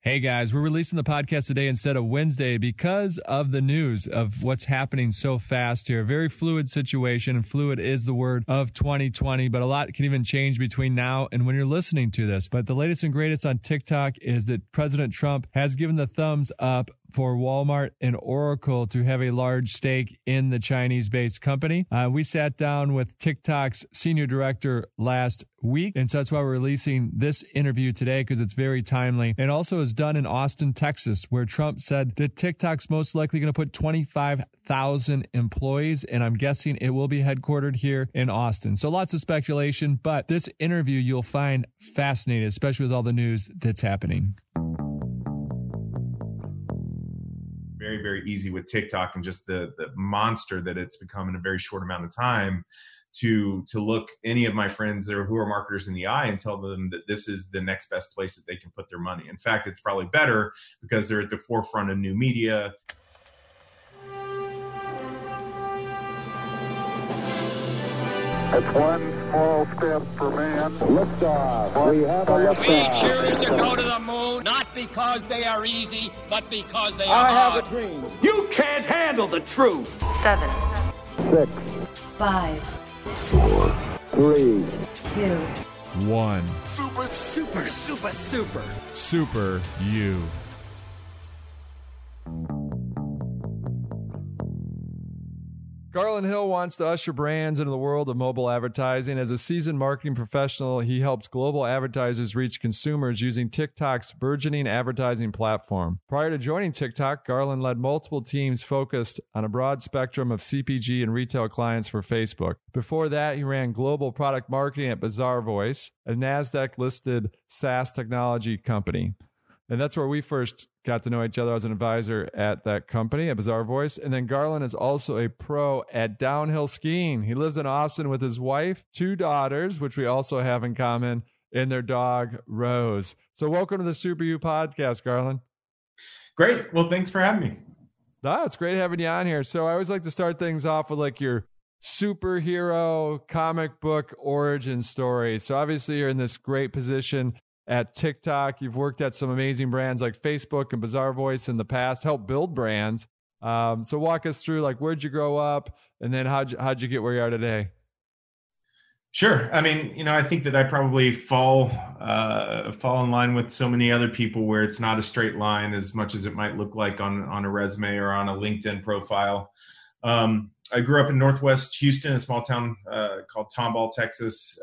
Hey guys, we're releasing the podcast today instead of Wednesday because of the news of what's happening so fast here. Very fluid situation, and fluid is the word of 2020, but a lot can even change between now and when you're listening to this. But the latest and greatest on TikTok is that President Trump has given the thumbs up for Walmart and Oracle to have a large stake in the Chinese-based company. We sat down with TikTok's senior director last week, and so that's why we're releasing this interview today, because it's very timely. And also is done in Austin, Texas, where Trump said that TikTok's most likely going to put 25,000 employees, and I'm guessing it will be headquartered here in Austin. So lots of speculation, but this interview you'll find fascinating, especially with all the news that's happening. Very, very easy with TikTok and just the monster that it's become in a very short amount of time to look any of my friends or who are marketers in the eye and tell them that this is the next best place that they can put their money. In fact, it's probably better because they're at the forefront of new media. It's one small step for man. Liftoff. We have a liftoff. We choose to go to the moon, not because they are easy, but because they are I hard. have a dream. You can't handle the truth. 7, 6, 5, 4, 3, 2, 1. Super. Super you. Garland Hill wants to usher brands into the world of mobile advertising. As a seasoned marketing professional, he helps global advertisers reach consumers using TikTok's burgeoning advertising platform. Prior to joining TikTok, Garland led multiple teams focused on a broad spectrum of CPG and retail clients for Facebook. Before that, he ran global product marketing at Bazaarvoice, a NASDAQ-listed SaaS technology company. And that's where we first got to know each other. I was an advisor at that company, at Bazaarvoice. And then Garland is also a pro at downhill skiing. He lives in Austin with his wife, 2 daughters, which we also have in common, and their dog, Rose. So welcome to the Super You podcast, Garland. Great. Well, thanks for having me. It's great having you on here. So I always like to start things off with like your superhero comic book origin story. So obviously you're in this great position at TikTok. You've worked at some amazing brands like Facebook and Bazaarvoice in the past, helped build brands. So walk us through, like, where'd you grow up, and then how'd you get where you are today? Sure. I mean, I think that I probably fall in line with so many other people where it's not a straight line as much as it might look like on a resume or on a LinkedIn profile. I grew up in Northwest Houston, a small town called Tomball, Texas.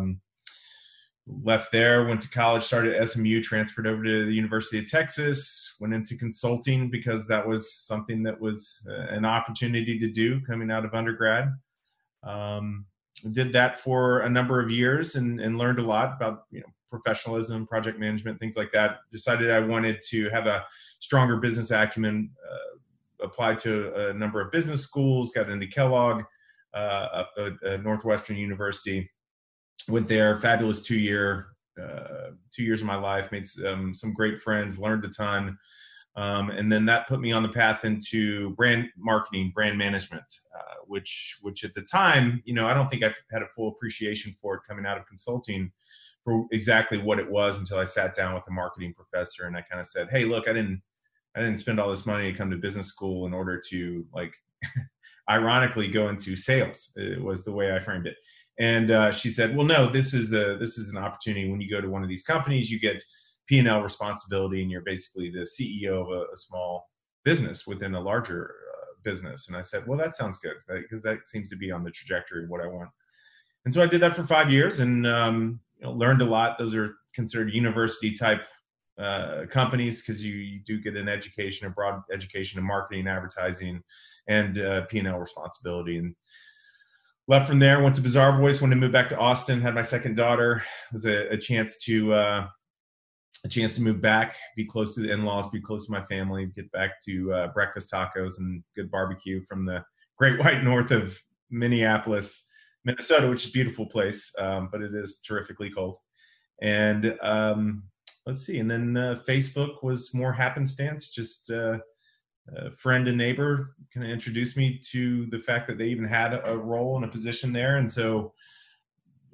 Left there, went to college, started at SMU, transferred over to the University of Texas, went into consulting because that was something that was an opportunity to do coming out of undergrad. Did that for a number of years and learned a lot about professionalism, project management, things like that. Decided I wanted to have a stronger business acumen, applied to a number of business schools, got into Kellogg up at Northwestern University. Went there, fabulous 2 years of my life, made some great friends, learned a ton. And then that put me on the path into brand marketing, brand management, which at the time, I don't think I had a full appreciation for it coming out of consulting for exactly what it was until I sat down with a marketing professor and I kind of said, hey, look, I didn't spend all this money to come to business school in order to ironically go into sales. It was the way I framed it. And she said, well, no, this is an opportunity. When you go to one of these companies, you get P&L responsibility, and you're basically the CEO of a small business within a larger business. And I said, well, that sounds good, because that seems to be on the trajectory of what I want. And so I did that for 5 years and learned a lot. Those are considered university type companies because you do get an education, a broad education in marketing, advertising, and P&L responsibility. And left from there, went to Bazaarvoice, wanted to move back to Austin, had my second daughter. It was a chance to move back, be close to the in-laws, be close to my family, get back to breakfast tacos and good barbecue from the great white north of Minneapolis, Minnesota, which is a beautiful place, but it is terrifically cold. And let's see. And then Facebook was more happenstance, just a friend and neighbor kind of introduced me to the fact that they even had a role and a position there. And so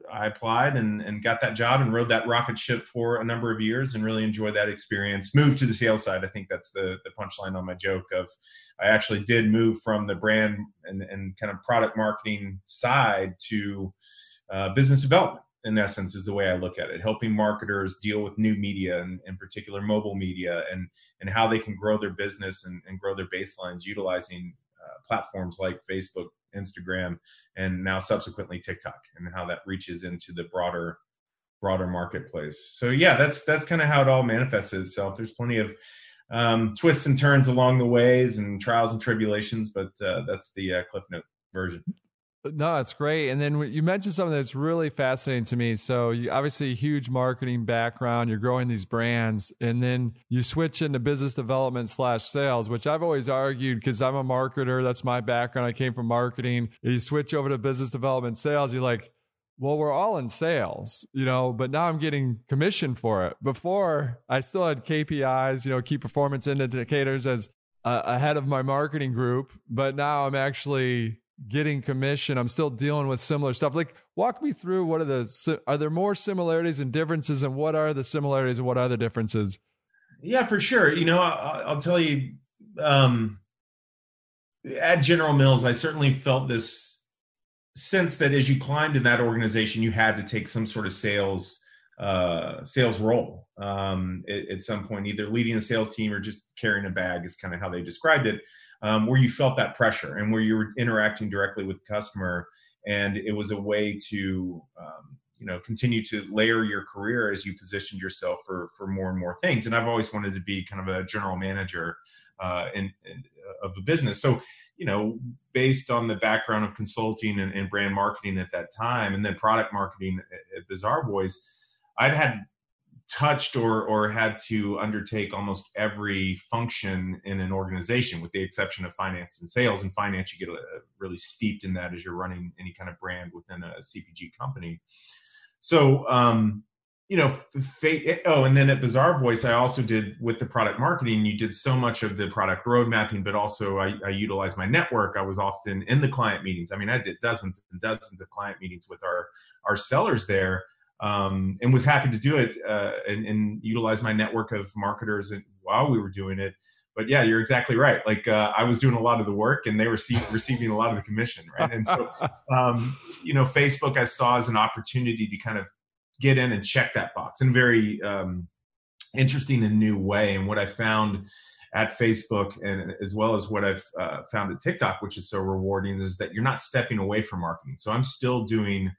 I applied and got that job and rode that rocket ship for a number of years and really enjoyed that experience. Moved to the sales side. I think that's the punchline on my joke of I actually did move from the brand and kind of product marketing side to business development, in essence, is the way I look at it. Helping marketers deal with new media and in particular mobile media and how they can grow their business and grow their baselines utilizing platforms like Facebook, Instagram, and now subsequently TikTok, and how that reaches into the broader marketplace. So yeah, that's kind of how it all manifests itself. There's plenty of twists and turns along the ways and trials and tribulations, but that's the Cliff Note version. No, it's great. And then you mentioned something that's really fascinating to me. So you obviously a huge marketing background, you're growing these brands, and then you switch into business development / sales, which I've always argued because I'm a marketer. That's my background. I came from marketing. You switch over to business development sales. You're like, well, we're all in sales, but now I'm getting commission for it. Before I still had KPIs, key performance indicators as ahead of my marketing group, but now I'm actually getting commission. I'm still dealing with similar stuff. Like, walk me through are there more similarities and differences, and what are the similarities and what are the differences? Yeah, for sure. I'll tell you, at General Mills, I certainly felt this sense that as you climbed in that organization, you had to take some sort of sales role at some point, either leading a sales team or just carrying a bag is kind of how they described it. Where you felt that pressure and where you were interacting directly with the customer. And it was a way to, continue to layer your career as you positioned yourself for more and more things. And I've always wanted to be kind of a general manager of a business. So, based on the background of consulting and brand marketing at that time, and then product marketing at Bizarre Voice, I'd had touched or had to undertake almost every function in an organization, with the exception of finance and sales. And finance, you get really steeped in that as you're running any kind of brand within a CPG company. So, and then at Bizarre Voice, I also did with the product marketing, you did so much of the product road mapping, but also I utilized my network. I was often in the client meetings. I mean, I did dozens and dozens of client meetings with our sellers there. And was happy to do it and utilize my network of marketers while we were doing it. But yeah, you're exactly right. Like I was doing a lot of the work and they were receiving a lot of the commission, right? And so, Facebook I saw as an opportunity to kind of get in and check that box in a very interesting and new way. And what I found at Facebook, and as well as what I've found at TikTok, which is so rewarding, is that you're not stepping away from marketing. So I'm still doing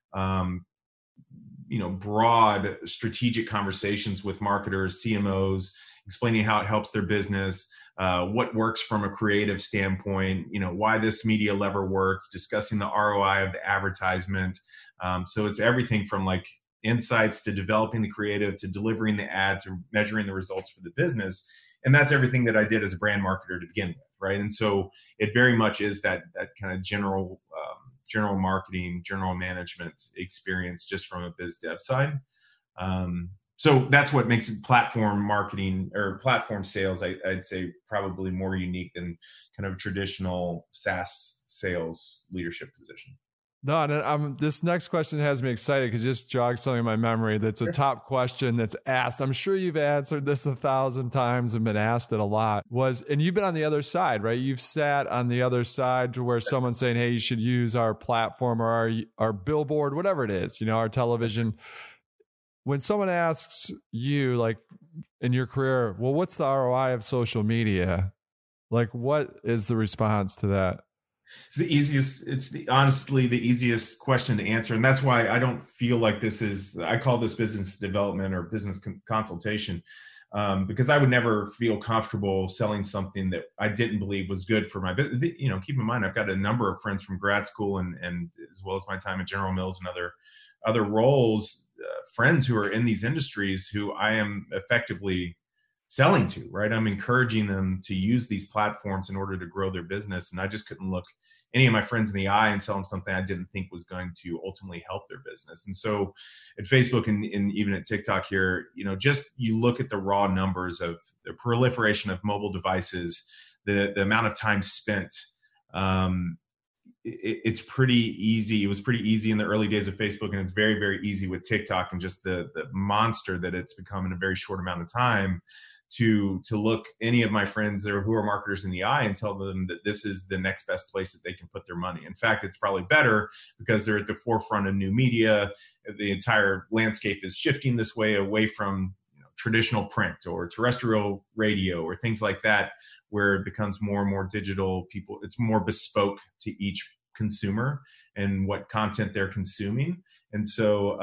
broad strategic conversations with marketers, CMOs, explaining how it helps their business, what works from a creative standpoint, why this media lever works, discussing the ROI of the advertisement. So it's everything from like insights to developing the creative to delivering the ad to measuring the results for the business. And that's everything that I did as a brand marketer to begin with, right? And so it very much is that kind of general marketing, general management experience just from a biz dev side. So that's what makes it platform marketing or platform sales, I'd say, probably more unique than kind of traditional SaaS sales leadership position. No, and this next question has me excited because it just jogged something in my memory that's a top question that's asked. I'm sure you've answered this 1,000 times and been asked it a lot. And you've been on the other side, right? You've sat on the other side to where someone's saying, hey, you should use our platform or our billboard, whatever it is, our television. When someone asks you, like in your career, well, what's the ROI of social media? Like, what is the response to that? It's honestly the easiest question to answer. And that's why I don't feel like I call this business development or business consultation, because I would never feel comfortable selling something that I didn't believe was good for my business. Keep in mind, I've got a number of friends from grad school and as well as my time at General Mills and other roles, friends who are in these industries who I am effectively selling to, right? I'm encouraging them to use these platforms in order to grow their business. And I just couldn't look any of my friends in the eye and sell them something I didn't think was going to ultimately help their business. And so at Facebook and even at TikTok here, just you look at the raw numbers of the proliferation of mobile devices, the amount of time spent, it's pretty easy. It was pretty easy in the early days of Facebook, and it's very, very easy with TikTok and just the monster that it's become in a very short amount of time to look any of my friends or who are marketers in the eye and tell them that this is the next best place that they can put their money. In fact, it's probably better because they're at the forefront of new media. The entire landscape is shifting this way away from traditional print or terrestrial radio or things like that, where it becomes more and more digital. It's more bespoke to each consumer and what content they're consuming. And so,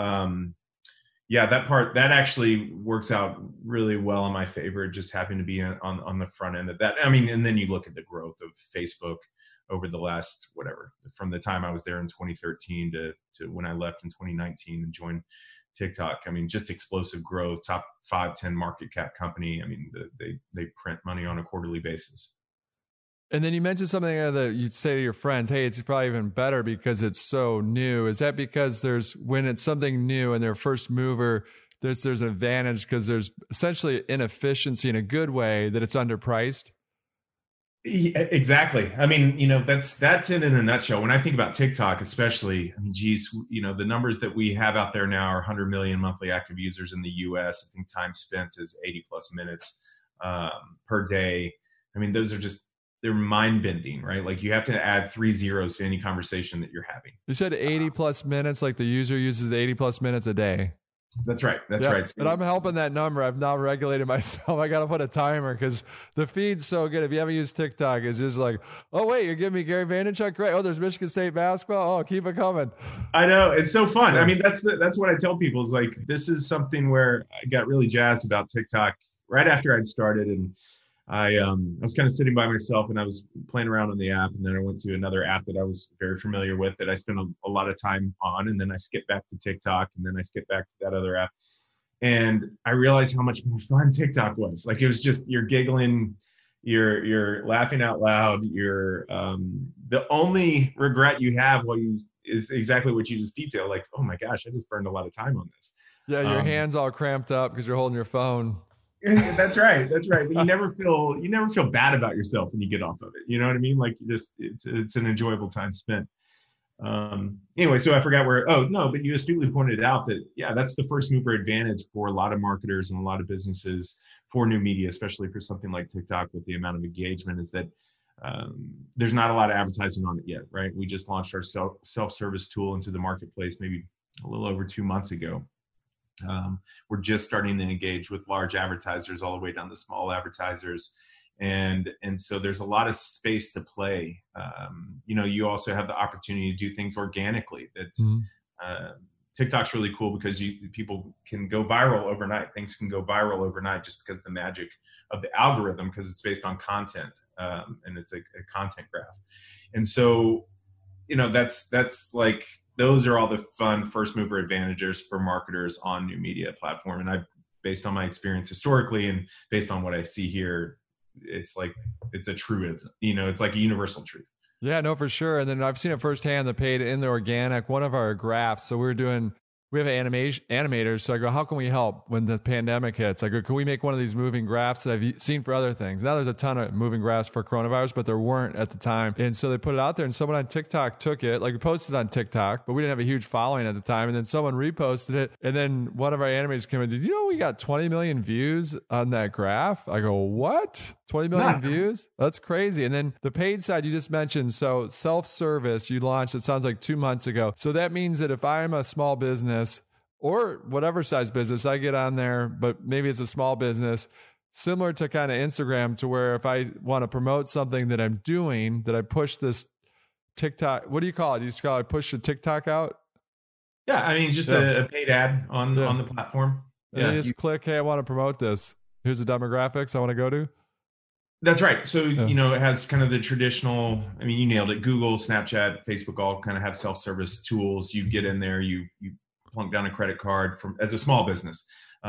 that actually works out really well in my favor, just having to be on the front end of that. I mean, and then you look at the growth of Facebook over the last, from the time I was there in 2013 to when I left in 2019 and joined TikTok. I mean, just explosive growth, top 5, 10 market cap company. I mean, they print money on a quarterly basis. And then you mentioned something that you'd say to your friends, hey, it's probably even better because it's so new. Is that because when it's something new and they're first mover, there's an advantage because there's essentially inefficiency in a good way that it's underpriced? Yeah, exactly. I mean, that's it in a nutshell. When I think about TikTok, especially, I mean, geez, the numbers that we have out there now are 100 million monthly active users in the US. I think time spent is 80 plus minutes per day. I mean, they're mind bending, right? Like you have to add 3 zeros to any conversation that you're having. You said 80 plus minutes, like the user uses the 80 plus minutes a day. That's right. That's right. But I'm helping that number. I've now regulated myself. I got to put a timer because the feed's so good. If you haven't used TikTok, it's just like, oh, wait, you're giving me Gary Vaynerchuk? Great. Oh, there's Michigan State basketball. Oh, keep it coming. I know. It's so fun. I mean, that's what I tell people is like, this is something where I got really jazzed about TikTok right after I'd started. And I was kind of sitting by myself and I was playing around on the app, and then I went to another app that I was very familiar with that I spent a lot of time on, and then I skipped back to TikTok, and then I skipped back to that other app, and I realized how much more fun TikTok was. Like it was just, you're giggling, you're laughing out loud, you're the only regret you have is exactly what you just detailed. Like, oh my gosh, I just burned a lot of time on this. Yeah, your hands all cramped up because you're holding your phone. That's right. But you never feel bad about yourself when you get off of it. You know what I mean? Like it's an enjoyable time spent. Anyway, so I forgot but you astutely pointed out that, that's the first mover advantage for a lot of marketers and a lot of businesses for new media, especially for something like TikTok with the amount of engagement, is that there's not a lot of advertising on it yet, right? We just launched our self-service tool into the marketplace maybe a little over 2 months ago. We're just starting to engage with large advertisers all the way down to small advertisers. And so there's a lot of space to play. You also have the opportunity to do things organically that TikTok's really cool because people can go viral overnight. Things can go viral overnight just because of the magic of the algorithm, because it's based on content and it's a content graph. And so, that's like, those are all the fun first mover advantages for marketers on new media platform. And based on my experience historically and based on what I see here, it's a truth, it's like a universal truth. Yeah, no, for sure. And then I've seen it firsthand, the paid and the organic. One of our graphs, so we have animators. So I go, how can we help when the pandemic hits? I go, can we make one of these moving graphs that I've seen for other things? Now there's a ton of moving graphs for coronavirus, but there weren't at the time. And so they put it out there, and someone on TikTok took it. Like we posted on TikTok, but we didn't have a huge following at the time. And then someone reposted it. And then one of our animators came in, did you know we got 20 million views on that graph? I go, what? 20 million views? That's crazy. And then the paid side you just mentioned, so self-service you launched, it sounds like 2 months ago. So that means that if I'm a small business or whatever size business, I get on there, but maybe it's a small business, similar to kind of Instagram, to where if I want to promote something that I'm doing, that I push this TikTok, what do you call it? Do you call it push the TikTok out? Yeah, I mean, just a paid ad on the platform. And you just click, hey, I want to promote this. Here's the demographics I want to go to. That's right. So, it has kind of the traditional, I mean, you nailed it. Google, Snapchat, Facebook all kind of have self-service tools. You get in there, you plunk down a credit card as a small business.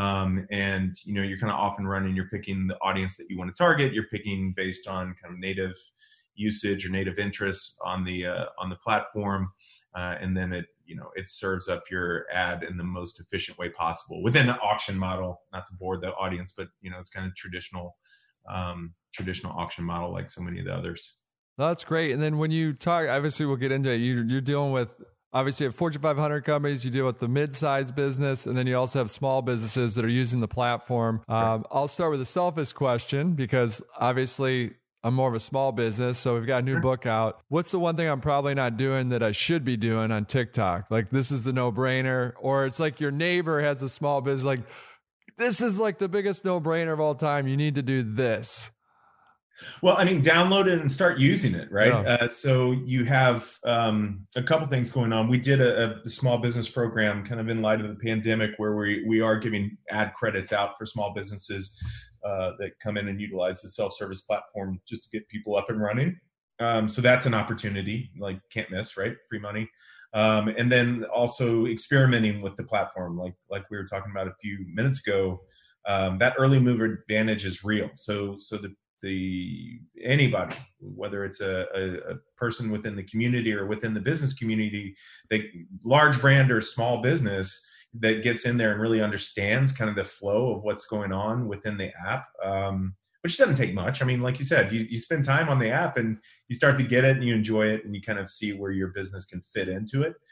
And, you're kind of off and running. You're picking the audience that you want to target. You're picking based on kind of native usage or native interests on the platform. And then it serves up your ad in the most efficient way possible within the auction model, not to bore the audience, but, it's kind of traditional auction model like so many of the others. That's great. And then when you talk, obviously we'll get into it. You're dealing with, obviously, at Fortune 500 companies, you deal with the mid-sized business, and then you also have small businesses that are using the platform. I'll start with a selfish question because obviously I'm more of a small business, so we've got a new book out. What's the one thing I'm probably not doing that I should be doing on TikTok? Like, this is the no-brainer, or it's like your neighbor has a small business. Like, this is like the biggest no-brainer of all time. You need to do this. Well, I mean, download it and start using it, right? Yeah. So you have a couple things going on. We did a small business program kind of in light of the pandemic where we are giving ad credits out for small businesses that come in and utilize the self-service platform just to get people up and running. So that's an opportunity, like can't miss, right? Free money. And then also experimenting with the platform, like we were talking about a few minutes ago. That early mover advantage is real. So anybody, whether it's a person within the community or within the business community, large brand or small business that gets in there and really understands kind of the flow of what's going on within the app, which doesn't take much. I mean, like you said, you spend time on the app and you start to get it and you enjoy it and you kind of see where your business can fit into it.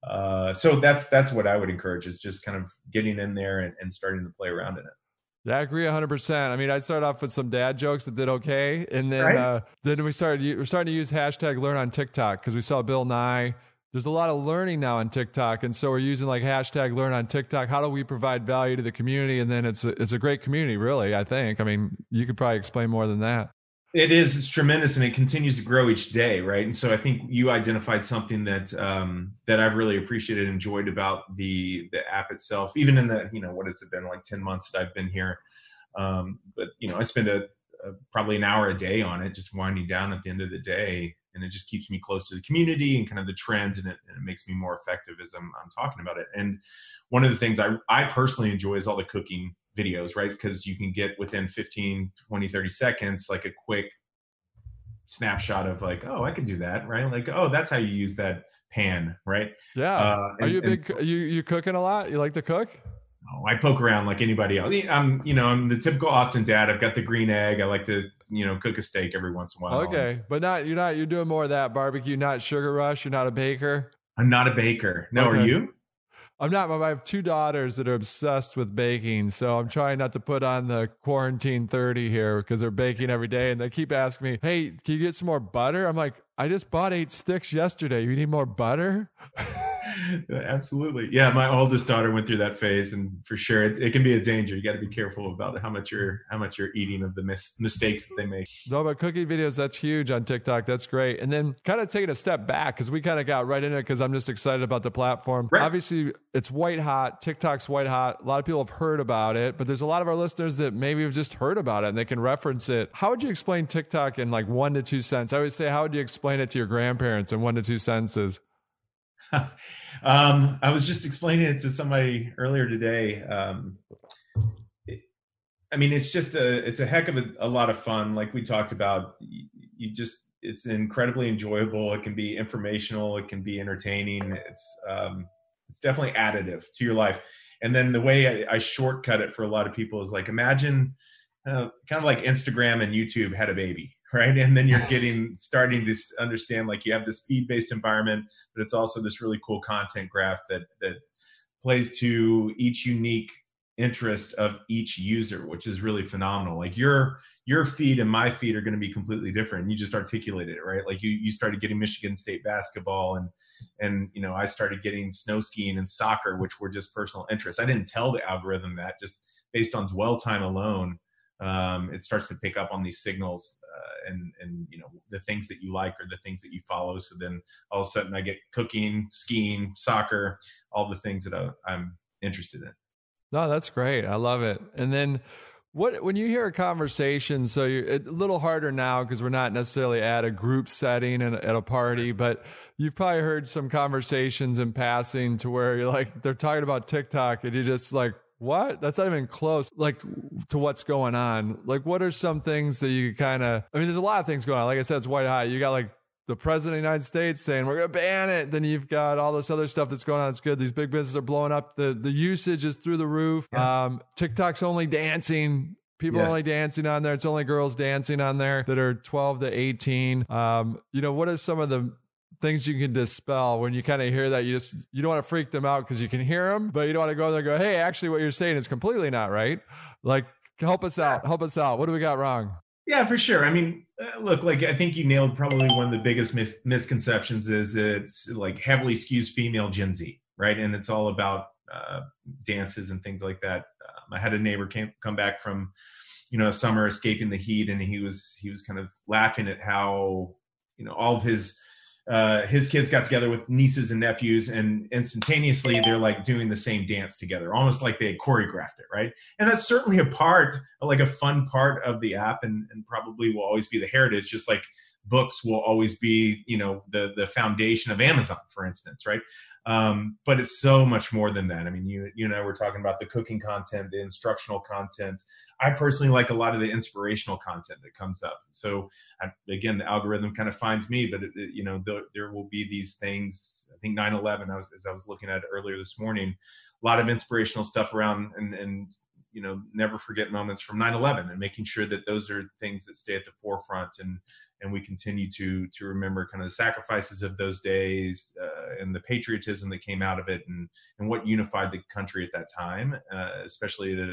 So that's what I would encourage, is just kind of getting in there and starting to play around in it. Yeah, I agree 100%. I mean, I started off with some dad jokes that did okay. And then we're starting to use hashtag learn on TikTok because we saw Bill Nye. There's a lot of learning now on TikTok. And so we're using like hashtag learn on TikTok. How do we provide value to the community? And then it's a great community, really, I think. I mean, you could probably explain more than that. It is. It's tremendous, and it continues to grow each day, right? And so I think you identified something that I've really appreciated and enjoyed about the app itself, even in the, what has it been, like 10 months that I've been here. But, I spend probably an hour a day on it, just winding down at the end of the day. And it just keeps me close to the community and kind of the trends, and it makes me more effective as I'm talking about it. And one of the things I personally enjoy is all the cooking videos, right? Because you can get within 15, 20, 30 seconds, like a quick snapshot of like, oh, I could do that, right? Like, oh, that's how you use that pan, right? Yeah. Are you you cooking a lot? You like to cook? Oh, I poke around like anybody else. I'm the typical Austin dad. I've got the green egg. I like to, cook a steak every once in a while. Okay. But you're doing more of that barbecue, not Sugar Rush. You're not a baker. I'm not a baker. No, okay. Are you? I'm not. I have 2 daughters that are obsessed with baking, so I'm trying not to put on the quarantine 30 here because they're baking every day, and they keep asking me, hey, can you get some more butter? I'm like, I just bought 8 sticks yesterday. You need more butter? Absolutely. Yeah, my oldest daughter went through that phase, and for sure it can be a danger. You got to be careful about how much you're eating of the mistakes that they make. No, but cooking videos, that's huge on TikTok. That's great. And then kind of taking a step back, because we kind of got right in it because I'm just excited about the platform. Right. Obviously, it's white hot. TikTok's white hot. A lot of people have heard about it, but there's a lot of our listeners that maybe have just heard about it and they can reference it. How would you explain TikTok in like 1 to 2 cents? I always say, how would you explain it to your grandparents in 1 to 2 sentences? I was just explaining it to somebody earlier today. It's a heck of a lot of fun. Like we talked about, it's incredibly enjoyable. It can be informational. It can be entertaining. It's definitely additive to your life. And then the way I shortcut it for a lot of people is like, imagine kind of like Instagram and YouTube had a baby. Right. And then you're starting to understand, like, you have this feed-based environment, but it's also this really cool content graph that plays to each unique interest of each user, which is really phenomenal. Like your feed and my feed are going to be completely different. And you just articulated it, right? Like you started getting Michigan State basketball and I started getting snow skiing and soccer, which were just personal interests. I didn't tell the algorithm that, just based on dwell time alone. It starts to pick up on these signals and the things that you like or the things that you follow. So then all of a sudden I get cooking, skiing, soccer, all the things that I'm interested in. No, that's great. I love it. And then when you hear a conversation, so it's a little harder now because we're not necessarily at a group setting and at a party, but you've probably heard some conversations in passing to where you're like, they're talking about TikTok and you're just like, what? That's not even close, like, to what's going on. Like, what are some things that you there's a lot of things going on. Like I said, it's white hot. You got like the president of the United States saying, we're going to ban it. Then you've got all this other stuff that's going on. It's good. These big businesses are blowing up. The usage is through the roof. Yeah. TikTok's only dancing. people only dancing on there. It's only girls dancing on there that are 12 to 18. What are some of the things you can dispel when you kind of hear that? You don't want to freak them out because you can hear them, but you don't want to go there and go, hey, actually what you're saying is completely not right. Like, help us out. What do we got wrong? Yeah, for sure. I mean, look, like, I think you nailed probably one of the biggest misconceptions is it's like heavily skews female Gen Z, right? And it's all about dances and things like that. I had a neighbor come back from, a summer escaping the heat, and he was kind of laughing at how, all of his kids got together with nieces and nephews, and instantaneously they're like doing the same dance together, almost like they had choreographed it, right? And that's certainly a fun part of the app, and probably will always be the heritage, just like books will always be, the foundation of Amazon, for instance, right? But it's so much more than that. I mean, you and I were talking about the cooking content, the instructional content. I personally like a lot of the inspirational content that comes up. So again, the algorithm kind of finds me, but there will be these things. I think 9/11, as I was looking at it earlier this morning, a lot of inspirational stuff around and never forget moments from 9/11, and making sure that those are things that stay at the forefront, and we continue to remember kind of the sacrifices of those days, and the patriotism that came out of it, and what unified the country at that time, especially at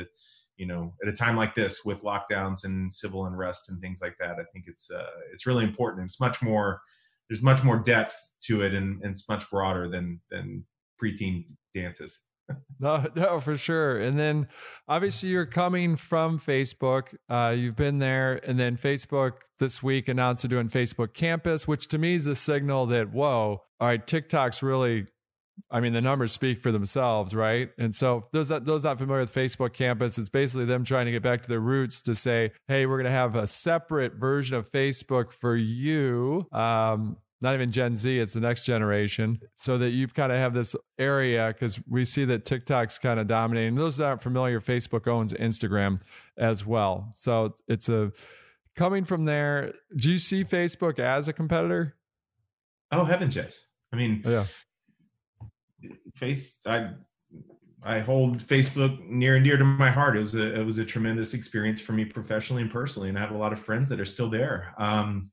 a time like this with lockdowns and civil unrest and things like that. I think it's really important. It's much more. There's much more depth to it, and it's much broader than preteen dances. No, for sure. And then obviously you're coming from Facebook. You've been there, and then Facebook this week announced they're doing Facebook Campus, which to me is a signal that, whoa, all right, TikTok's really, I mean, the numbers speak for themselves, right? And so those not familiar with Facebook Campus, it's basically them trying to get back to their roots to say, hey, we're going to have a separate version of Facebook for you. Not even Gen Z, it's the next generation, so that you kind of have this area, because we see that TikTok's kind of dominating. Those that aren't familiar, Facebook owns Instagram as well. So it's coming from there. Do you see Facebook as a competitor? Oh, heavens, yes. I mean, yeah. I hold Facebook near and dear to my heart. It was a tremendous experience for me professionally and personally, and I have a lot of friends that are still there. And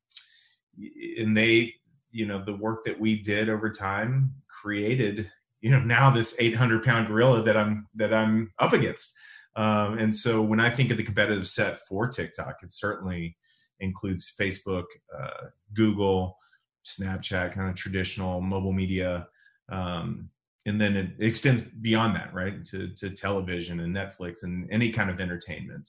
they, the work that we did over time created, now this 800-pound gorilla that I'm up against. And so when I think of the competitive set for TikTok, it certainly includes Facebook, Google, Snapchat, kind of traditional mobile media. And then it extends beyond that, right, to television and Netflix and any kind of entertainment.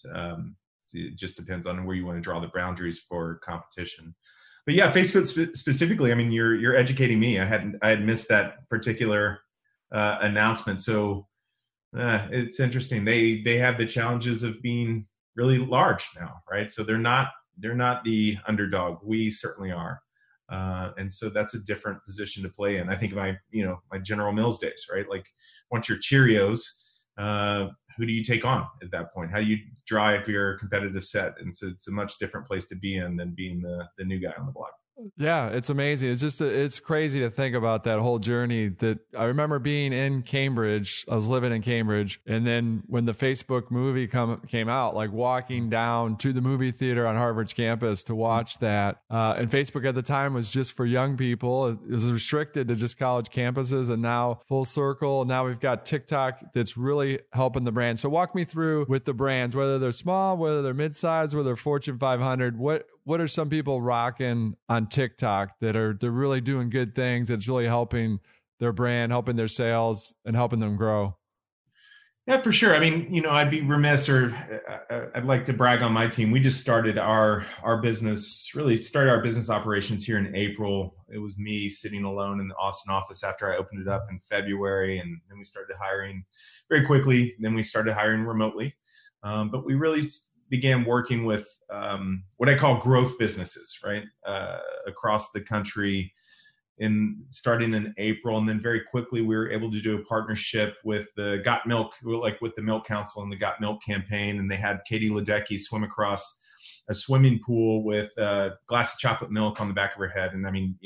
It just depends on where you want to draw the boundaries for competition. But yeah, Facebook specifically, I mean, you're educating me. I had missed that particular announcement. So it's interesting. They have the challenges of being really large now, right? So they're not the underdog. We certainly are. And so that's a different position to play in. I think of my General Mills days, right? Like, once you're Cheerios, who do you take on at that point? How do you drive your competitive set? And so it's a much different place to be in than being the new guy on the block. Yeah, it's amazing. It's just, it's crazy to think about that whole journey. That I remember being in Cambridge. I was living in Cambridge. And then when the Facebook movie came out, like walking down to the movie theater on Harvard's campus to watch that. And Facebook at the time was just for young people. It was restricted to just college campuses, and now full circle. Now we've got TikTok that's really helping the brand. So walk me through with the brands, whether they're small, whether they're mid-size, whether they're Fortune 500, what are some people rocking on TikTok they're really doing good things? It's really helping their brand, helping their sales, and helping them grow. Yeah, for sure. I mean, I'd be remiss, or I'd like to brag on my team. We just started our business operations here in April. It was me sitting alone in the Austin office after I opened it up in February. And then we started hiring very quickly. Then we started hiring remotely. But we really began working with what I call growth businesses, right, across the country, starting in April. And then very quickly we were able to do a partnership with the Got Milk, with the Milk Council and the Got Milk campaign. And they had Katie Ledecky swim across a swimming pool with a glass of chocolate milk on the back of her head. And I mean,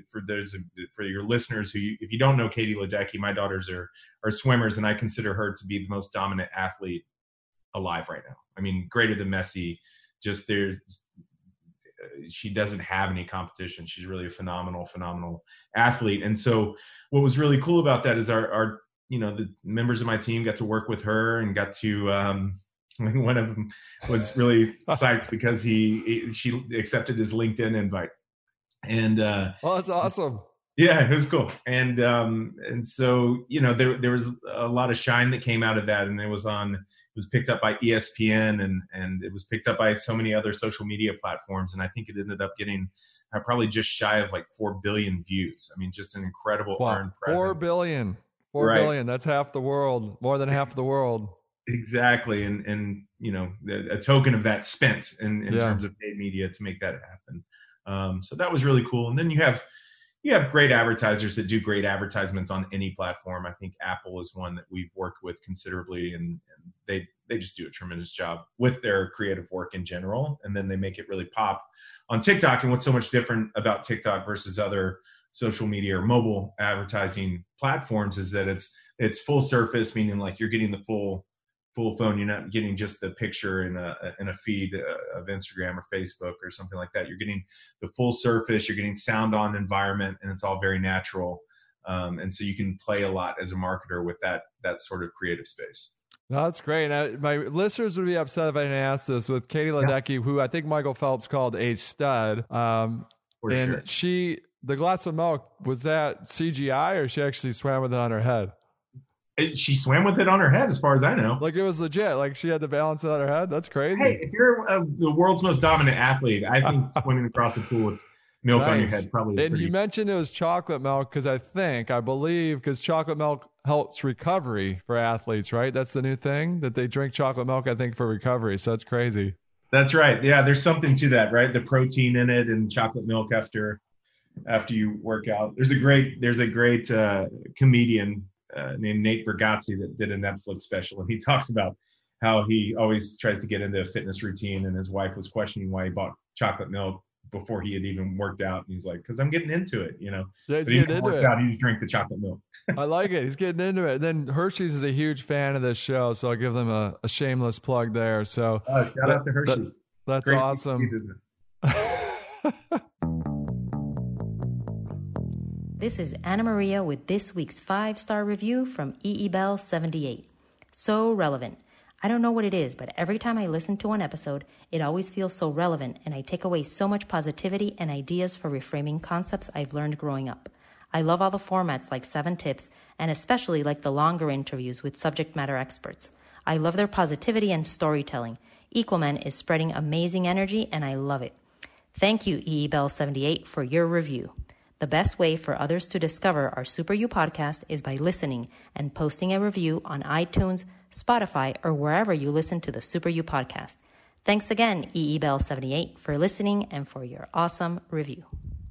for your listeners if you don't know Katie Ledecky, my daughters are swimmers, and I consider her to be the most dominant athlete alive right now. I mean, greater than Messi. Just she doesn't have any competition. She's really a phenomenal athlete. And so what was really cool about that is our the members of my team got to work with her and got to, one of them was really psyched because she accepted his LinkedIn invite. And, well, that's awesome. Yeah, it was cool. And so, there was a lot of shine that came out of that, and it was picked up by ESPN and it was picked up by so many other social media platforms. And I think it ended up getting probably just shy of like 4 billion views. I mean, just an incredible earned presence. 4 billion. 4 right. billion. That's half the world, more than half the world. Exactly. And a token of that spent in terms of paid media to make that happen. So that was really cool. And then you have great advertisers that do great advertisements on any platform. I think Apple is one that we've worked with considerably, and they just do a tremendous job with their creative work in general. And then they make it really pop on TikTok. And what's so much different about TikTok versus other social media or mobile advertising platforms is that it's full surface, meaning like you're getting the full phone. You're not getting just the picture in a feed of Instagram or Facebook or something like that. You're getting the full surface. You're getting sound on environment, and it's all very natural. And so you can play a lot as a marketer with that sort of creative space. No, that's great. My listeners would be upset if I didn't ask this with Katie Ledecky, who I think Michael Phelps called a stud. And sure. The glass of milk, was that CGI or she actually swam with it on her head? She swam with it on her head, as far as I know. Like it was legit. Like she had to balance it on her head. That's crazy. Hey, if you're the world's most dominant athlete, I think swimming across a pool with milk on your head probably. And you mentioned it was chocolate milk because I believe because chocolate milk helps recovery for athletes, right? That's the new thing that they drink chocolate milk, I think, for recovery. So that's crazy. That's right. Yeah, there's something to that, right? The protein in it and chocolate milk after you work out. There's a great comedian named Nate Bargatze that did a Netflix special, and he talks about how he always tries to get into a fitness routine, and his wife was questioning why he bought chocolate milk before he had even worked out, and he's like, because I'm getting into it, Yeah, he's but he getting into it. He just drank the chocolate milk. I like it. He's getting into it. And then Hershey's is a huge fan of this show, so I'll give them a shameless plug there. So shout out to Hershey's. That's great awesome. This is Anna Maria with this week's 5-star review from EEBell78. So relevant. I don't know what it is, but every time I listen to an episode, it always feels so relevant, and I take away so much positivity and ideas for reframing concepts I've learned growing up. I love all the formats like 7 Tips, and especially like the longer interviews with subject matter experts. I love their positivity and storytelling. Equalmen is spreading amazing energy, and I love it. Thank you, EEBell78, for your review. The best way for others to discover our Super You podcast is by listening and posting a review on iTunes, Spotify, or wherever you listen to the Super You podcast. Thanks again, EEBell78, for listening and for your awesome review.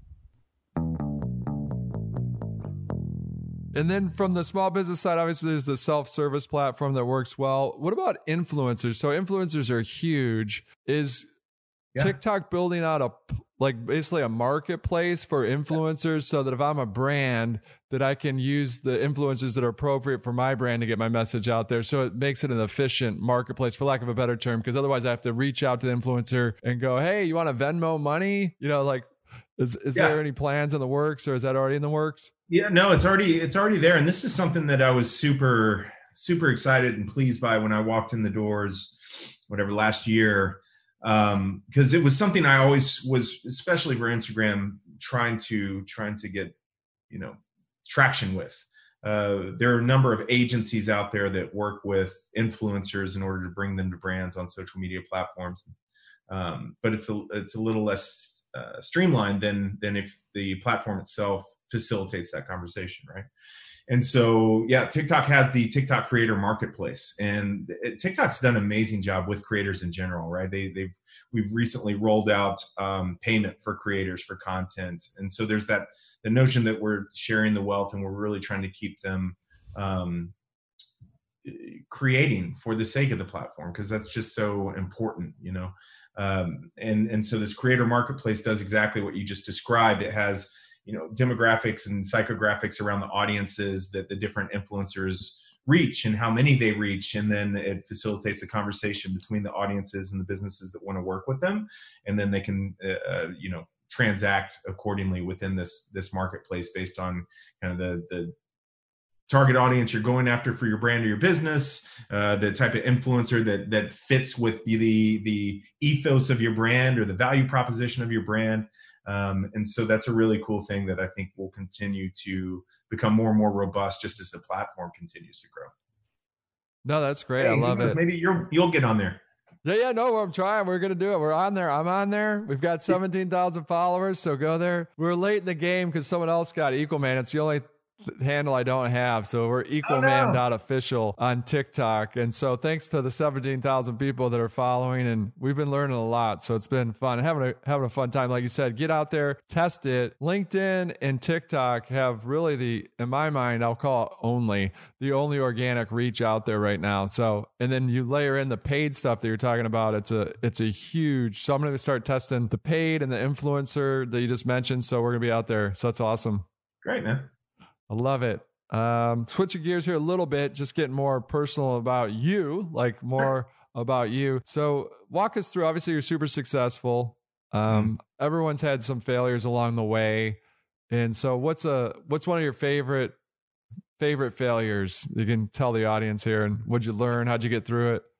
And then from the small business side, obviously there's the self-service platform that works well. What about influencers? So influencers are huge. Is TikTok building out basically a marketplace for influencers so that if I'm a brand that I can use the influencers that are appropriate for my brand to get my message out there. So it makes it an efficient marketplace, for lack of a better term, because otherwise I have to reach out to the influencer and go, hey, you want to Venmo money? Is there any plans in the works, or is that already in the works? Yeah, no, it's already there. And this is something that I was super, super excited and pleased by when I walked in the doors, last year. Because it was something I always was, especially for Instagram, trying to get, traction with. There are a number of agencies out there that work with influencers in order to bring them to brands on social media platforms. But it's a little less streamlined than if the platform itself facilitates that conversation, right? And so, TikTok has the TikTok Creator Marketplace, and TikTok's done an amazing job with creators in general, right? We've recently rolled out payment for creators for content, and so there's the notion that we're sharing the wealth, and we're really trying to keep them creating for the sake of the platform, because that's just so important, And so this Creator Marketplace does exactly what you just described. It has demographics and psychographics around the audiences that the different influencers reach and how many they reach. And then it facilitates a conversation between the audiences and the businesses that want to work with them. And then they can, transact accordingly within this marketplace based on kind of the target audience you're going after for your brand or your business, the type of influencer that fits with the ethos of your brand or the value proposition of your brand. And so that's a really cool thing that I think will continue to become more and more robust just as the platform continues to grow. No, that's great. Hey, I love it. Maybe you'll get on there. Yeah, no, I'm trying. We're going to do it. We're on there. I'm on there. We've got 17,000 followers, so go there. We're late in the game because someone else got Equalman. It's the only handle I don't have, so we're equalman.official on TikTok. And so thanks to the 17,000 people that are following, and we've been learning a lot, so it's been fun. Having a fun time. Like you said, get out there, test it. LinkedIn and TikTok have really in my mind, I'll call it the only organic reach out there right now. So, and then you layer in the paid stuff that you're talking about. It's a huge, so I'm going to start testing the paid and the influencer that you just mentioned. So we're going to be out there. So that's awesome. Great, man. I love it. Switching gears here a little bit, just getting more personal about you, like more about you. So walk us through, obviously you're super successful. Everyone's had some failures along the way. And so what's one of your favorite failures you can tell the audience here, and what'd you learn? How'd you get through it?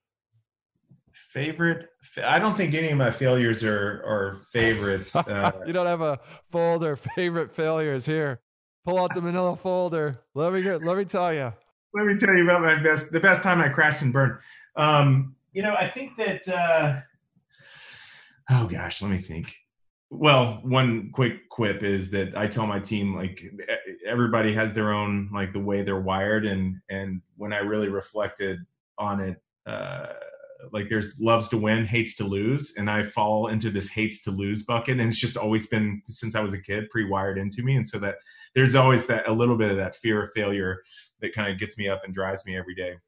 I don't think any of my failures are favorites. You don't have a folder, favorite failures here. Pull out the manila folder. Let me tell you. Let me tell you about the best time I crashed and burned. I think that, oh gosh, let me think. Well, one quick quip is that I tell my team, like, everybody has their own, like, the way they're wired. And when I really reflected on it, like, there's loves to win, hates to lose. And I fall into this hates to lose bucket. And it's just always been, since I was a kid, pre-wired into me. And so that there's always a little bit of that fear of failure that kind of gets me up and drives me every day.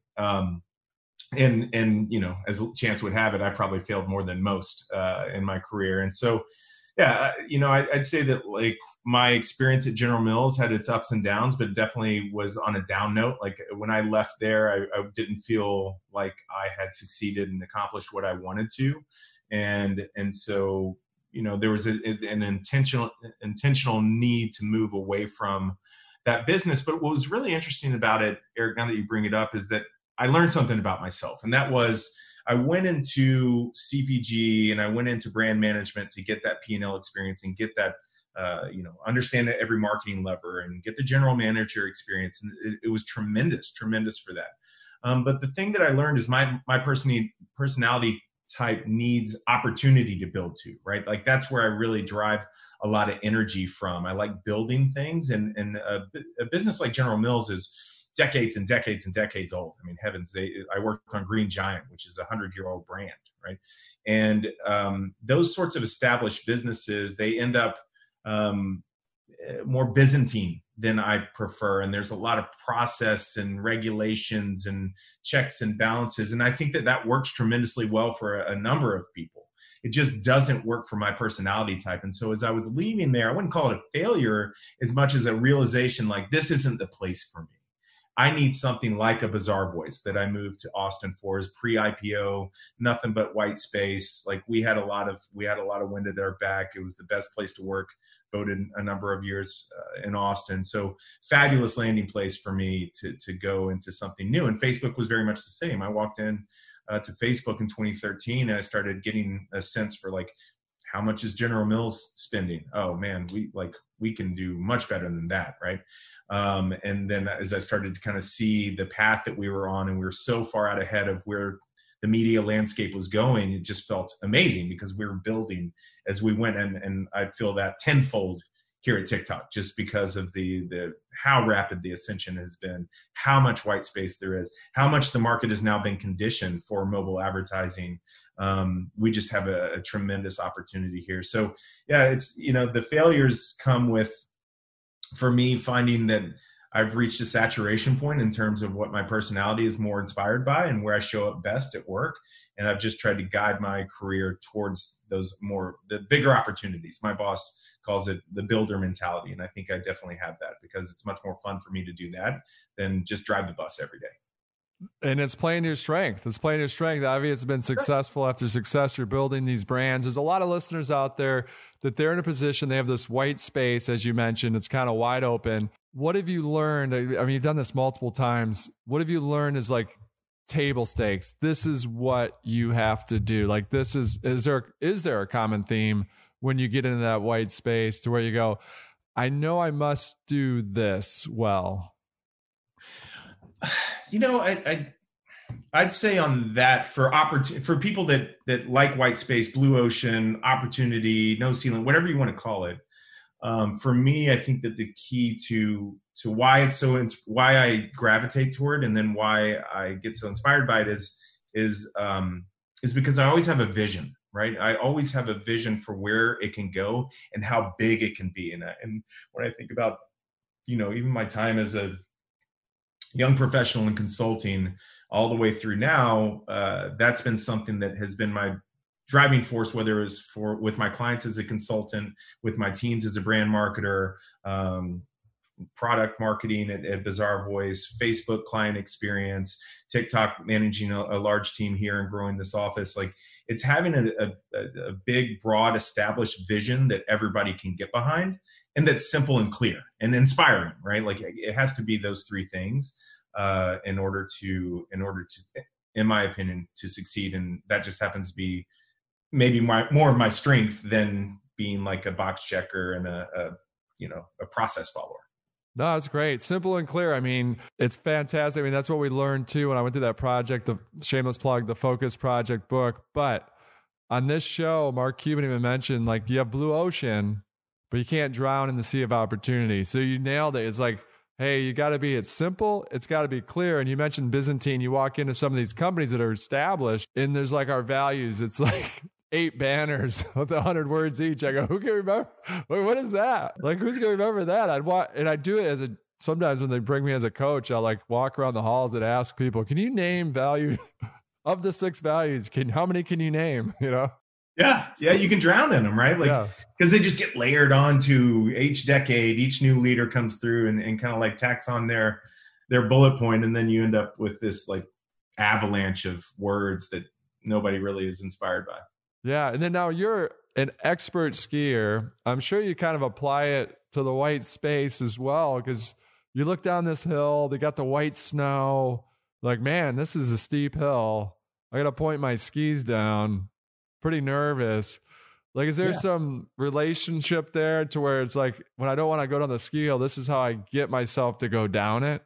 And as chance would have it, I probably failed more than most in my career. And so, yeah, I'd say that, like, my experience at General Mills had its ups and downs, but definitely was on a down note. Like, when I left there, I didn't feel like I had succeeded and accomplished what I wanted to. And so, there was an intentional need to move away from that business. But what was really interesting about it, Eric, now that you bring it up, is that I learned something about myself. And that was, I went into CPG and I went into brand management to get that P&L experience and get that, understand every marketing lever and get the general manager experience. And it was tremendous for that. But the thing that I learned is my personality type needs opportunity to build to, right? Like, that's where I really derive a lot of energy from. I like building things, and a business like General Mills is decades and decades and decades old. I mean, heavens, I worked on Green Giant, which is a 100-year-old brand, right? And those sorts of established businesses, they end up more Byzantine than I prefer. And there's a lot of process and regulations and checks and balances. And I think that works tremendously well for a number of people. It just doesn't work for my personality type. And so as I was leaving there, I wouldn't call it a failure as much as a realization, like, this isn't the place for me. I need something like a Bazaar Voice that I moved to Austin for, is pre-IPO, nothing but white space. Like, we had a lot of wind at our back. It was the best place to work, voted a number of years in Austin. So fabulous landing place for me to go into something new. And Facebook was very much the same. I walked in to Facebook in 2013 and I started getting a sense for, like, how much is General Mills spending? Oh man, we can do much better than that, right? And then as I started to kind of see the path that we were on, and we were so far out ahead of where the media landscape was going, it just felt amazing because we were building as we went. And I feel that tenfold here at TikTok, just because of the how rapid the ascension has been, how much white space there is, how much the market has now been conditioned for mobile advertising. We just have a tremendous opportunity here. So yeah, it's, the failures come with, for me, finding that I've reached a saturation point in terms of what my personality is more inspired by and where I show up best at work. And I've just tried to guide my career towards the bigger opportunities. My boss calls it the builder mentality. And I think I definitely have that, because it's much more fun for me to do that than just drive the bus every day. And it's playing your strength. It's playing your strength. Obviously, it's been successful after success. You're building these brands. There's a lot of listeners out there that they're in a position, they have this white space, as you mentioned, it's kind of wide open. What have you learned? I mean, you've done this multiple times. What have you learned is like table stakes? This is what you have to do. Like this is there a common theme when you get into that white space to where you go, I know I must do this well? You know, I'd say on that for people that like white space, blue ocean, opportunity, no ceiling, whatever you want to call it. For me, I think that the key to why why I gravitate toward, and then why I get so inspired by it is because I always have a vision, right? I always have a vision for where it can go and how big it can be. And when I think about, you know, even my time as a young professional in consulting all the way through now, that's been something that has been my driving force, whether it was with my clients as a consultant, with my teams as a brand marketer, product marketing at Bizarre Voice, Facebook client experience, TikTok, managing a large team here and growing this office. Like, it's having a big, broad, established vision that everybody can get behind, and that's simple and clear and inspiring, right? Like, it has to be those three things in order to, in my opinion, to succeed. And that just happens to be maybe more of my strength than being like a box checker and a process follower. No, it's great. Simple and clear. I mean, it's fantastic. I mean, that's what we learned too when I went through that project, the shameless plug, the Focus Project book. But on this show, Mark Cuban even mentioned, like, you have blue ocean, but you can't drown in the sea of opportunity. So you nailed it. It's like, hey, it's simple. It's got to be clear. And you mentioned Byzantine. You walk into some of these companies that are established, and there's like our values. It's like 8 banners with 100 words each. I go, who can remember? Wait, what is that? Like, who's going to remember that? And I do it sometimes when they bring me as a coach, I'll like walk around the halls and ask people, can you name value of the 6 values? How many can you name? You know? Yeah. You can drown in them, right? Like, because they just get layered onto each decade. Each new leader comes through and kind of like tacks on their bullet point. And then you end up with this like avalanche of words that nobody really is inspired by. Yeah. And then now you're an expert skier. I'm sure you kind of apply it to the white space as well, because you look down this hill, they got the white snow. Like, man, this is a steep hill. I got to point my skis down. Pretty nervous. Like, is there some relationship there to where it's like, when I don't want to go down the ski hill, this is how I get myself to go down it?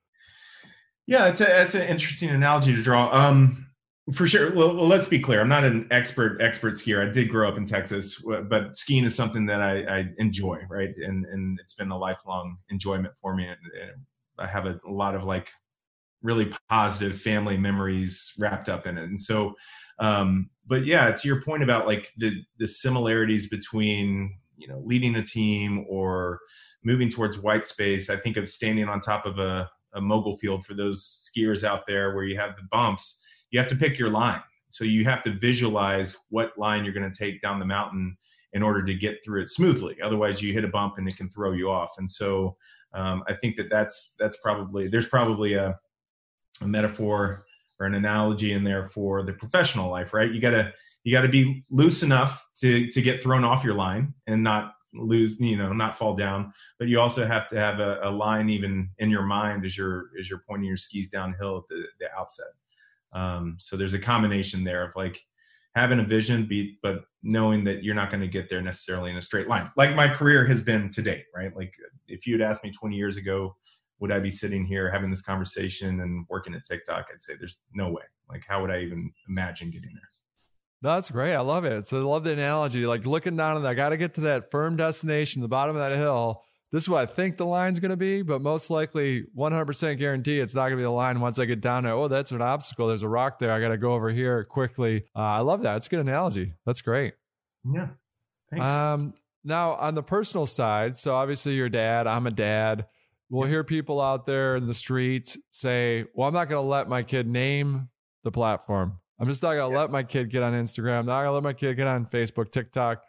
Yeah, it's an interesting analogy to draw. For sure. Well, let's be clear. I'm not an expert skier. I did grow up in Texas, but skiing is something that I enjoy, right? And it's been a lifelong enjoyment for me. And I have a lot of like really positive family memories wrapped up in it. And so, but yeah, to your point about like the similarities between, you know, leading a team or moving towards white space, I think of standing on top of a mogul field for those skiers out there where you have the bumps. You have to pick your line. So you have to visualize what line you're going to take down the mountain in order to get through it smoothly. Otherwise you hit a bump and it can throw you off. And so I think that's probably, there's probably a metaphor or an analogy in there for the professional life, right? You gotta be loose enough to get thrown off your line and not lose, not fall down. But you also have to have a line even in your mind as you're pointing your skis downhill at the outset. So there's a combination there of like having a vision, but knowing that you're not going to get there necessarily in a straight line, like my career has been to date, right? Like, if you had asked me 20 years ago, would I be sitting here having this conversation and working at TikTok? I'd say there's no way. Like, how would I even imagine getting there? That's great. I love it. So I love the analogy. Like, looking down and I got to get to that firm destination, the bottom of that hill. This is what I think the line's going to be, but most likely 100% guarantee it's not going to be the line once I get down there. Oh, that's an obstacle. There's a rock there. I got to go over here quickly. I love that. It's a good analogy. That's great. Yeah. Thanks. Now, on the personal side, so obviously you're a dad. I'm a dad. We'll hear people out there in the streets say, well, I'm not going to let my kid name the platform. I'm just not going to let my kid get on Instagram. I'm not going to let my kid get on Facebook, TikTok.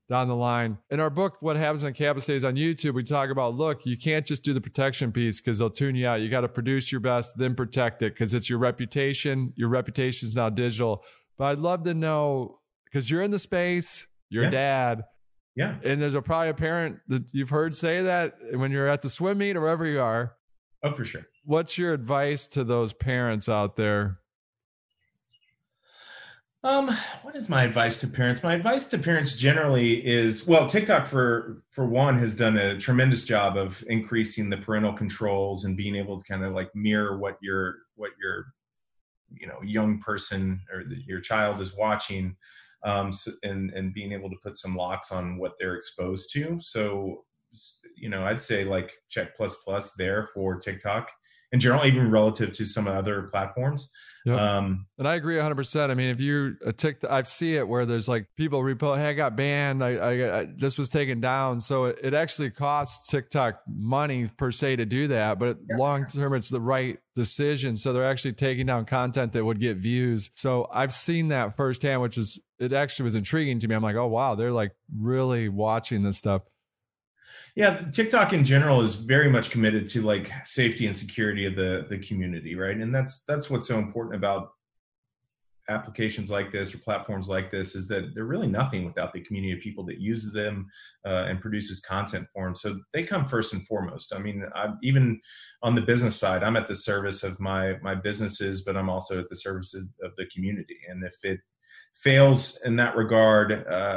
down the line. In our book, What Happens on Campus Stays on YouTube, we talk about, look, you can't just do the protection piece because they'll tune you out. You got to produce your best, then protect it because it's your reputation. Your reputation is now digital. But I'd love to know, because you're in the space, you're a dad. Yeah. And there's probably a parent that you've heard say that when you're at the swim meet or wherever you are. Oh, for sure. What's your advice to those parents out there? What is my advice to parents? My advice to parents generally is, well, TikTok for one has done a tremendous job of increasing the parental controls and being able to kind of like mirror what your young person or your child is watching, and being able to put some locks on what they're exposed to. So, I'd say like check ++ there for TikTok in general, even relative to some other platforms. Yep. And I agree 100%. I mean, if you're a TikTok, I see it where there's like people repost, hey, I got banned. I this was taken down. So it actually costs TikTok money per se to do that, but long term, it's the right decision. So they're actually taking down content that would get views. So I've seen that firsthand, it actually was intriguing to me. I'm like, oh, wow, they're like really watching this stuff. Yeah, TikTok in general is very much committed to like safety and security of the community, right? And that's what's so important about applications like this or platforms like this, is that they're really nothing without the community of people that uses them and produces content for them. So they come first and foremost. I mean, even on the business side, I'm at the service of my businesses, but I'm also at the service of the community. And if it fails in that regard,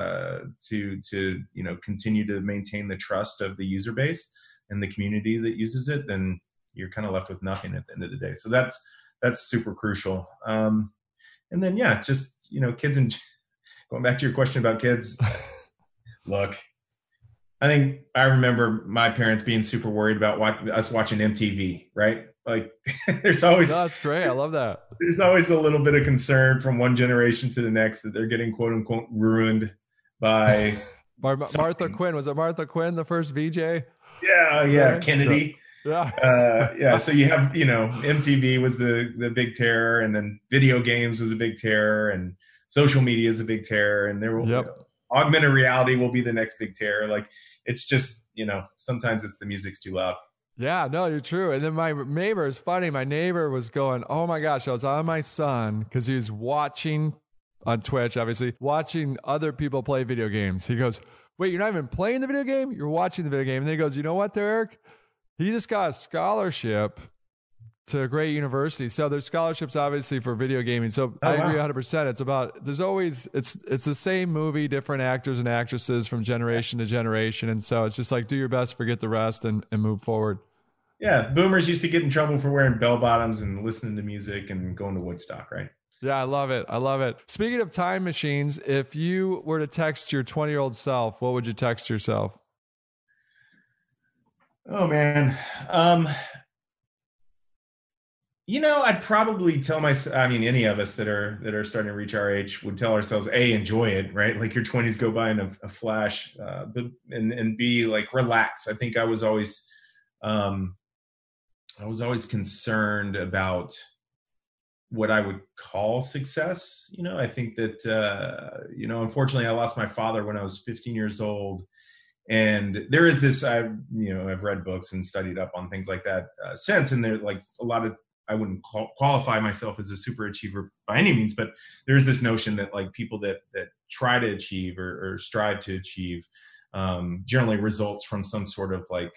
to continue to maintain the trust of the user base and the community that uses it, then you're kind of left with nothing at the end of the day. So that's super crucial. And then just kids, and going back to your question about kids, look, I think I remember my parents being super worried about us watching MTV, right? Like there's always, that's great. I love that. There's always a little bit of concern from one generation to the next that they're getting quote unquote ruined by Martha Quinn. Was it Martha Quinn, the first VJ? Yeah. Kennedy. Yeah. So you have, MTV was the big terror, and then video games was a big terror, and social media is a big terror, and there will augmented reality will be the next big terror. Like it's just, sometimes it's the music's too loud. Yeah, no, you're true. And then my neighbor is funny. My neighbor was going, oh my gosh, I was on my son because he was watching on Twitch, obviously, watching other people play video games. He goes, wait, you're not even playing the video game? You're watching the video game. And then he goes, you know what, Eric? He just got a scholarship to a great university. So there's scholarships obviously for video gaming. So I agree 100%. It's about, there's always, it's the same movie, different actors and actresses from generation to generation. And so it's just like, do your best, forget the rest, and move forward. Yeah. Boomers used to get in trouble for wearing bell bottoms and listening to music and going to Woodstock, right? Yeah, I love it. I love it. Speaking of time machines, if you were to text your 20-year-old self, what would you text yourself? Oh man. I'd probably tell any of us that are starting to reach our age would tell ourselves, A, enjoy it, right? Like your 20s go by in a flash, and B, like relax. I think I was always concerned about what I would call success. I think that, unfortunately I lost my father when I was 15 years old. And there is this, I've read books and studied up on things like that since, and there's like a lot of, I wouldn't qualify myself as a super achiever by any means, but there's this notion that like people that try to achieve or strive to achieve generally results from some sort of like,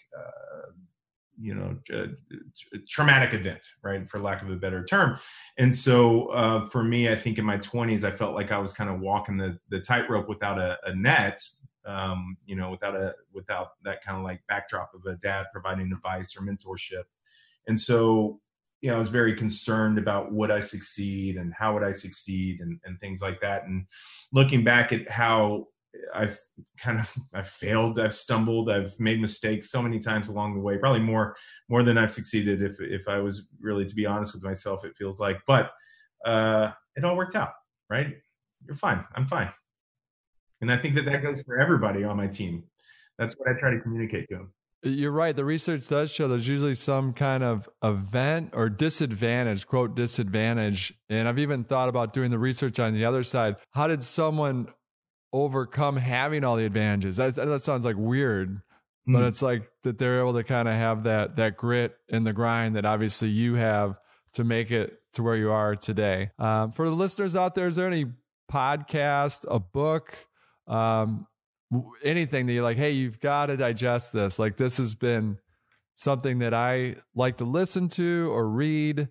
traumatic event, right? For lack of a better term. And so for me, I think in my 20s, I felt like I was kind of walking the tightrope without a net, without that kind of like backdrop of a dad providing advice or mentorship. And so, I was very concerned about would I succeed and how would I succeed and things like that. And looking back at how I've failed, I've stumbled, I've made mistakes so many times along the way, probably more than I've succeeded. If I was really to be honest with myself, it feels like, but it all worked out, right? You're fine. I'm fine. And I think that goes for everybody on my team. That's what I try to communicate to them. You're right. The research does show there's usually some kind of event or disadvantage, quote, disadvantage. And I've even thought about doing the research on the other side. How did someone overcome having all the advantages. That sounds like weird, but it's like that they're able to kind of have that grit and the grind that obviously you have to make it to where you are today. For the listeners out there, is there any podcast, a book, anything that you're like, hey, you've got to digest this? Like, this has been something that I like to listen to or read.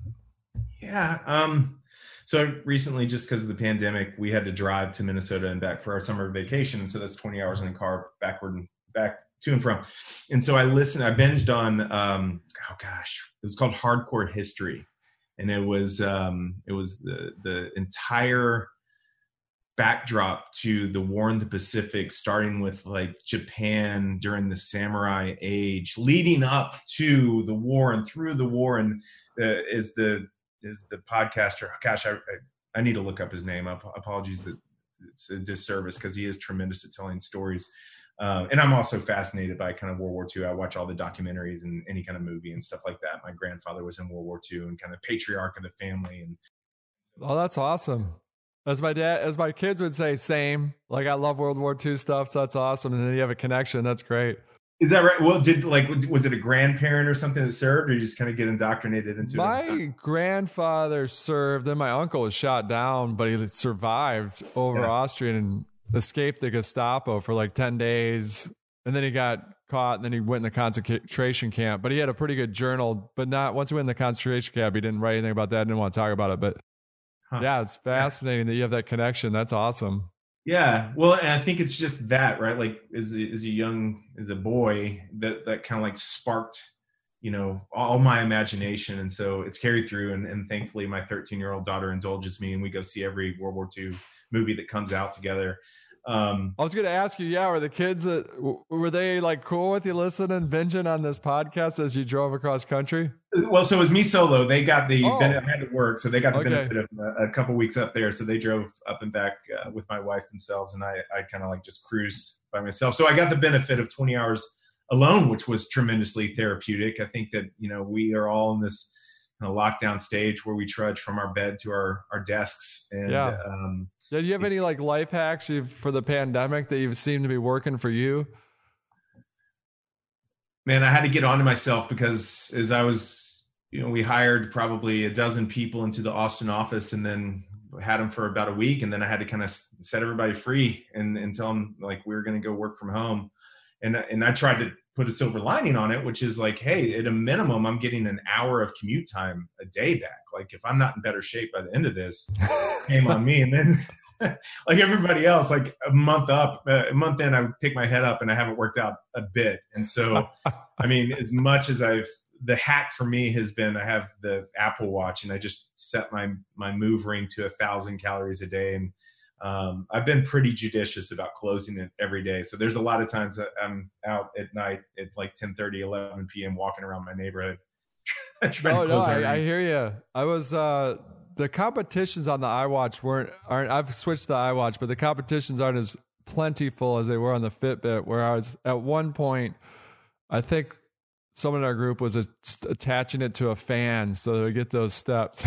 Yeah. So recently, just because of the pandemic, we had to drive to Minnesota and back for our summer vacation. And so that's 20 hours in the car back to and from. And so I binged on, it was called Hardcore History. And it was the entire backdrop to the War in the Pacific, starting with like Japan during the samurai age, leading up to the war and through the war. And is the podcaster, I need to look up his name. Apologies that it's a disservice, because he is tremendous at telling stories. And I'm also fascinated by kind of World War II. I watch all the documentaries and any kind of movie and stuff like that. My grandfather was in World War II and kind of patriarch of the family. And oh, that's awesome. As my kids would say, same. Like, I love World War II stuff, so that's awesome. And then you have a connection. That's great. Is that right? Well, was it a grandparent or something that served, or you just kind of get indoctrinated into it? My grandfather served, then my uncle was shot down, but he survived over Austria and escaped the Gestapo for like 10 days. And then he got caught, and then he went in the concentration camp. But he had a pretty good journal, but not once he went in the concentration camp, he didn't write anything about that. I didn't want to talk about it. But yeah, it's fascinating that you have that connection. That's awesome. Yeah. Well, and I think it's just that, right? Like as a boy, that kind of like sparked, all my imagination. And so it's carried through. And thankfully my 13-year-old daughter indulges me, and we go see every World War II movie that comes out together. I was going to ask you, were the kids, were they like cool with you listening, binging on this podcast as you drove across country? Well, so it was me solo. They got the benefit. I had to work, so they got the benefit of a couple weeks up there. So they drove up and back with my wife themselves, and I kind of like just cruised by myself. So I got the benefit of 20 hours alone, which was tremendously therapeutic. I think that we are all in this kind of lockdown stage where we trudge from our bed to our desks. And do you have any like life hacks for the pandemic that you've seemed to be working for you? Man, I had to get onto myself, because as I was, we hired probably a dozen people into the Austin office, and then had them for about a week. And then I had to kind of set everybody free and tell them like we were going to go work from home. And I tried to put a silver lining on it, which is like, hey, at a minimum, I'm getting an hour of commute time a day back. Like, if I'm not in better shape by the end of this, shame on me. And then like everybody else, like a month in, I pick my head up and I haven't worked out a bit. And so, I mean, as much as the hack for me has been, I have the Apple Watch, and I just set my move ring to 1,000 calories a day. And I've been pretty judicious about closing it every day. So there's a lot of times that I'm out at night at like 10:30, 11 p.m. walking around my neighborhood. I hear you. I was the competitions on the iWatch aren't. I've switched to the iWatch, but the competitions aren't as plentiful as they were on the Fitbit. Where I was at one point, I think someone in our group was attaching it to a fan so they would get those steps.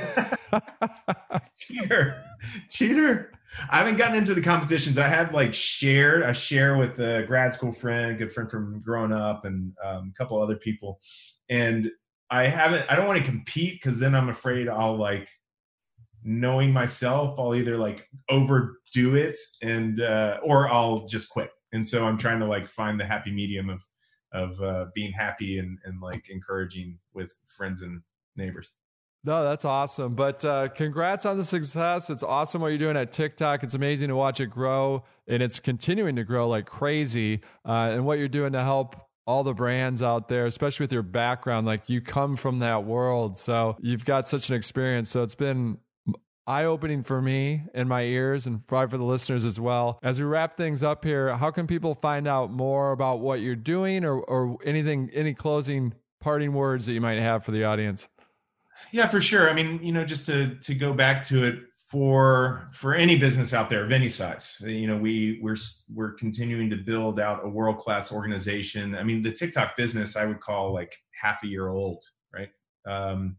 Cheater. I haven't gotten into the competitions. I have like I share with a grad school friend, a good friend from growing up, and a couple other people. And I don't want to compete, because then I'm afraid I'll like, knowing myself, I'll either like overdo it or I'll just quit. And so I'm trying to like find the happy medium of being happy and like encouraging with friends and neighbors. No, that's awesome. But congrats on the success. It's awesome what you're doing at TikTok. It's amazing to watch it grow, and it's continuing to grow like crazy. And what you're doing to help all the brands out there, especially with your background, like you come from that world. So you've got such an experience. So it's been eye-opening for me in my ears, and probably for the listeners as well. As we wrap things up here, how can people find out more about what you're doing, or any closing parting words that you might have for the audience? Yeah, for sure. I mean, just to go back to it, for any business out there of any size, we're continuing to build out a world-class organization. I mean, the TikTok business I would call like half a year old, right?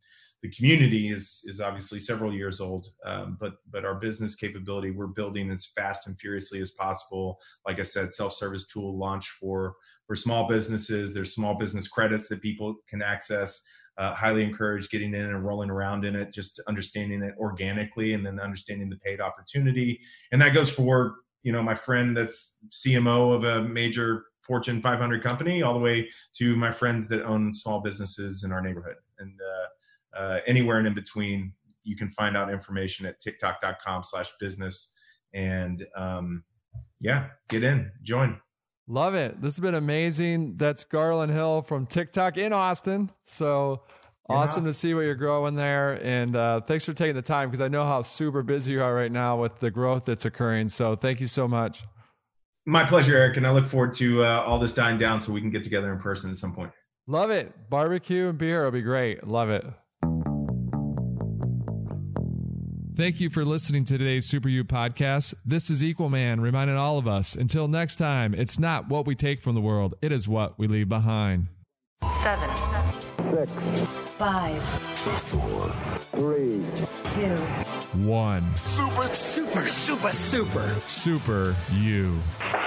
the community is obviously several years old, but our business capability we're building as fast and furiously as possible. Like I said, self-service tool launch for small businesses. There's small business credits that people can access. Highly encourage getting in and rolling around in it, just understanding it organically and then understanding the paid opportunity. And that goes for, my friend that's CMO of a major Fortune 500 company, all the way to my friends that own small businesses in our neighborhood. And anywhere and in between, you can find out information at tiktok.com/business. And get in, join. Love it. This has been amazing. That's Garland Hill from TikTok in Austin. So awesome to see what you're growing there. And thanks for taking the time, because I know how super busy you are right now with the growth that's occurring. So thank you so much. My pleasure, Eric. And I look forward to all this dying down so we can get together in person at some point. Love it. Barbecue and beer will be great. Love it. Thank you for listening to today's Super You podcast. This is Equal Man reminding all of us, until next time, it's not what we take from the world, it is what we leave behind. 7, 6, 5, 4, 3, 2, 1. super, super, super, super. Super You.